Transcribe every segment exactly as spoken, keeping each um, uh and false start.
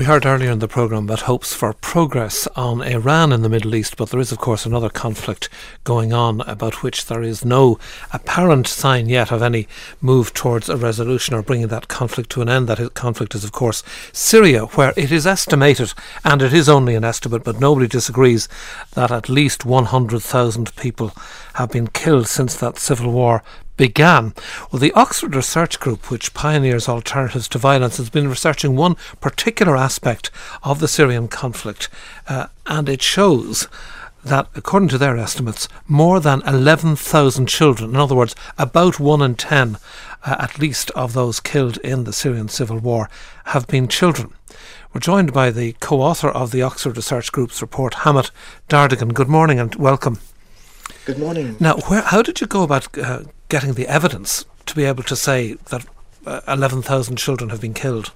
We heard earlier in the programme about hopes for progress on Iran in the Middle East, but there is of course another conflict going on about which there is no apparent sign yet of any move towards a resolution or bringing that conflict to an end. That conflict is of course Syria, where it is estimated, and it is only an estimate, but nobody disagrees, that at least one hundred thousand people have been killed since that civil war began. Well, the Oxford Research Group, which pioneers alternatives to violence, has been researching one particular aspect of the Syrian conflict, uh, and it shows that, according to their estimates, more than eleven thousand children, in other words, about one in ten, uh, at least, of those killed in the Syrian civil war have been children. We're joined by the co-author of the Oxford Research Group's report, Hamid Dardigan. Good morning and welcome. Good morning. Now, where, how did you go about uh, getting the evidence to be able to say that uh, eleven thousand children have been killed?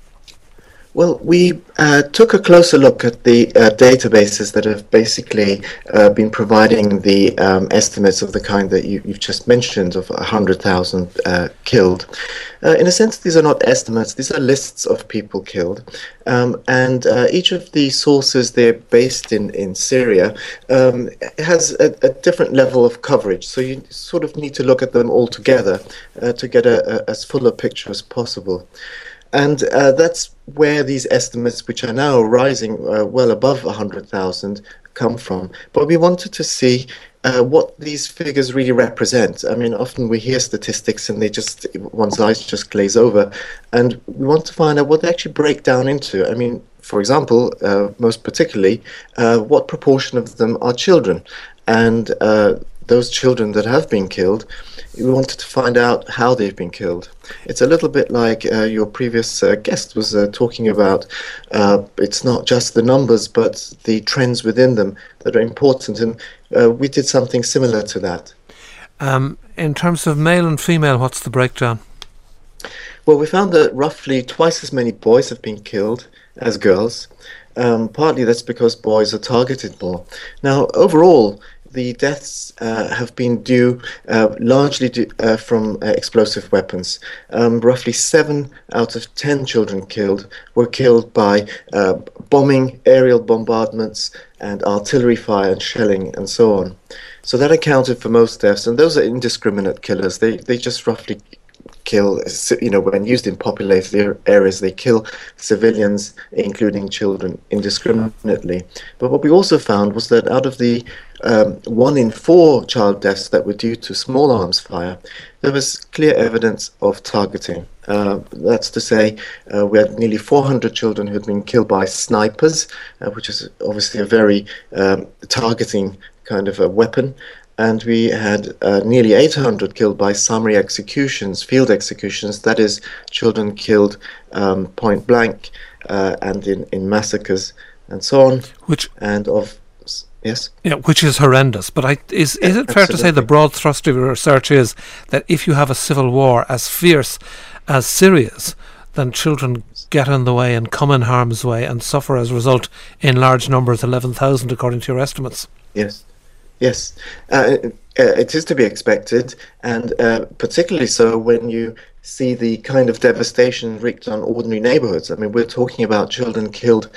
Well, we uh, took a closer look at the uh, databases that have basically uh, been providing the um, estimates of the kind that you, you've just mentioned, of one hundred thousand uh, killed. Uh, in a sense, these are not estimates, these are lists of people killed. Um, and uh, each of the sources, they're based in, in Syria, um, has a, a different level of coverage. So you sort of need to look at them all together uh, to get a, a, as full a picture as possible. And uh, that's where these estimates, which are now rising uh, well above one hundred thousand, come from. But we wanted to see uh, what these figures really represent. I mean, often we hear statistics and they just, one's eyes just glaze over. And we want to find out what they actually break down into. I mean, for example, uh, most particularly, uh, what proportion of them are children? And uh, those children that have been killed, we wanted to find out how they've been killed. It's a little bit like uh, your previous uh, guest was uh, talking about. Uh, it's not just the numbers, but the trends within them that are important. And uh, we did something similar to that. Um, in terms of male and female, what's the breakdown? Well, we found that roughly twice as many boys have been killed as girls. Um, partly that's because boys are targeted more. Now, overall, the deaths uh, have been due uh, largely due, uh, from uh, explosive weapons. Um, roughly seven out of ten children killed were killed by uh, bombing, aerial bombardments, and artillery fire and shelling, and so on. So that accounted for most deaths, and those are indiscriminate killers. They they just roughly kill, you know, when used in populated areas, they kill civilians, including children, indiscriminately. But what we also found was that out of the um, one in four child deaths that were due to small arms fire, there was clear evidence of targeting. Uh, that's to say, uh, we had nearly four hundred children who had been killed by snipers, uh, which is obviously a very um, targeting kind of a weapon. And we had uh, nearly eight hundred killed by summary executions, field executions, that is, children killed um, point blank uh, and in, in massacres and so on. Which and of yes, yeah, which is horrendous. But I, is is yeah, it fair absolutely. to say the broad thrust of your research is that if you have a civil war as fierce as Syria's, then children get in the way and come in harm's way and suffer as a result in large numbers, eleven thousand according to your estimates? Yes. Yes, uh, it is to be expected, and uh, particularly so when you see the kind of devastation wreaked on ordinary neighborhoods. I mean, we're talking about children killed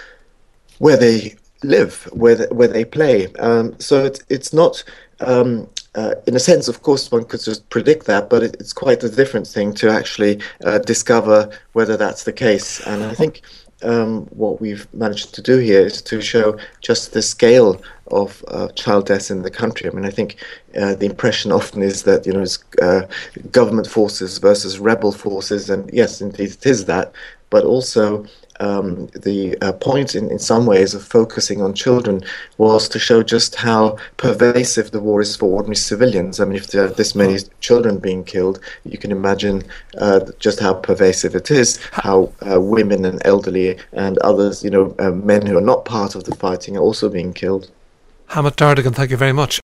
where they live, where they, where they play. Um, so it's it's not, um, uh, in a sense, of course, one could just predict that, but it, it's quite a different thing to actually uh, discover whether that's the case. And I think Um, what we've managed to do here is to show just the scale of uh, child deaths in the country. I mean, I think uh, the impression often is that, you know, it's uh, government forces versus rebel forces, and yes, indeed it is that, but also um, the uh, point in, in some ways of focusing on children was to show just how pervasive the war is for ordinary civilians. I mean, if there are this many children being killed, you can imagine uh, just how pervasive it is, how uh, women and elderly and others, you know, uh, men who are not part of the fighting are also being killed. Hamid Dardigan, thank you very much.